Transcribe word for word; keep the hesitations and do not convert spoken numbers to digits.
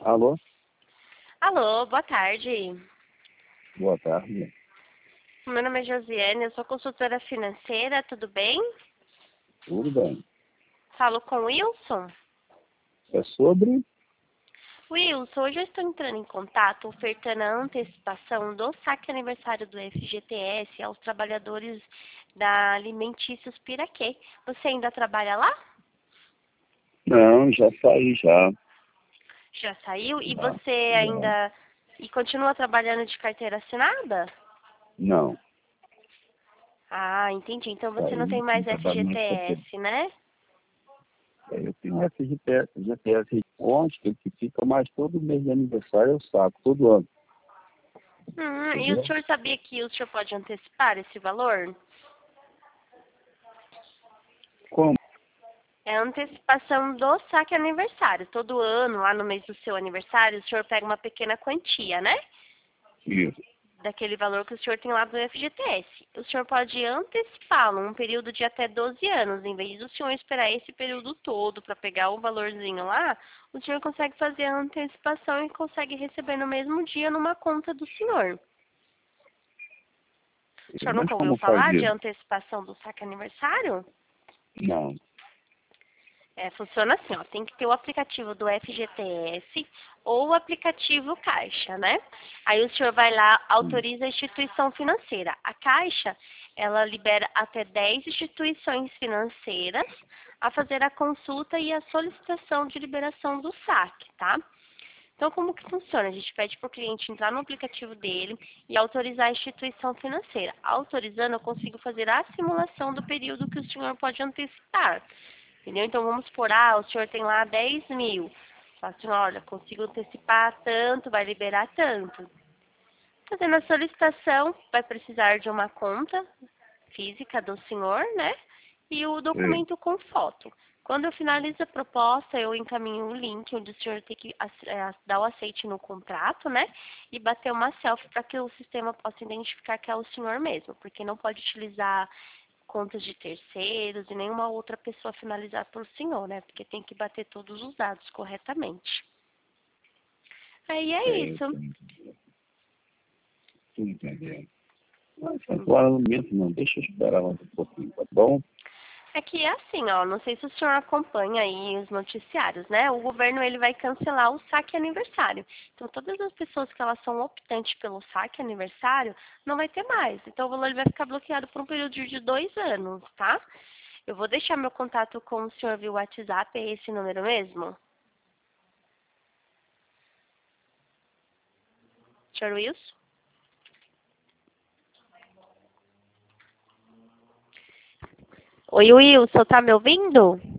Alô? Alô, boa tarde. Boa tarde. Meu nome é Josiane, eu sou consultora financeira, tudo bem? Tudo bem. Falo com o Wilson. É sobre? Wilson, hoje eu estou entrando em contato ofertando a antecipação do saque aniversário do F G T S aos trabalhadores da Alimentícios Piraquê. Você ainda trabalha lá? Não, já saí já. Já saiu? E Já, você já. ainda... E continua trabalhando de carteira assinada? Não, Ah, entendi. Então você não tem saí, não mais trabalho mais com aquele. F G T S, né? É, eu tenho F G T S, G T S onde que fica, mas todo mês de aniversário eu saco, todo ano. Hum, e o Entendeu? senhor sabia que o senhor pode antecipar esse valor? Como? É a antecipação do saque aniversário. Todo ano, lá no mês do seu aniversário, o senhor pega uma pequena quantia, né? Isso. Daquele valor que o senhor tem lá do F G T S. O senhor pode antecipá-lo um período de até doze anos. Em vez do senhor esperar esse período todo para pegar o valorzinho lá, o senhor consegue fazer a antecipação e consegue receber no mesmo dia numa conta do senhor. O senhor Mas nunca ouviu como falar de fazer? antecipação do saque aniversário? Não. É, funciona assim, ó, tem que ter o aplicativo do F G T S ou o aplicativo Caixa, né? Aí o senhor vai lá, Hum. autoriza a instituição financeira. A Caixa, ela libera até dez instituições financeiras a fazer a consulta e a solicitação de liberação do saque, tá? Então, como que funciona? A gente pede para o cliente entrar no aplicativo dele e autorizar a instituição financeira. Autorizando, eu consigo fazer a simulação do período que o senhor pode antecipar. Entendeu? Então, vamos supor, ah, o senhor tem lá dez mil. Fala assim, olha, consigo antecipar tanto, vai liberar tanto. Fazendo a solicitação, vai precisar de uma conta física do senhor, né? E o Sei. documento com foto. Quando eu finalizo a proposta, eu encaminho o link onde o senhor tem que é, dar o aceite no contrato, né? E bater uma selfie para que o sistema possa identificar que é o senhor mesmo, porque não pode utilizar contas de terceiros e nenhuma outra pessoa finalizar por senhor, né? Porque tem que bater todos os dados corretamente. Aí é É, isso. tô entendendo. Mas agora no momento não, deixa eu esperar mais um pouquinho, tá bom? É que é assim, ó, não sei se o senhor acompanha aí os noticiários, né? O governo ele vai cancelar o saque aniversário. Então todas as pessoas que elas são optantes pelo saque aniversário não vai ter mais. Então o valor ele vai ficar bloqueado por um período de dois anos, tá? Eu vou deixar meu contato com o senhor via WhatsApp, é esse número mesmo? senhor Wilson? Oi, Wilson, tá me ouvindo?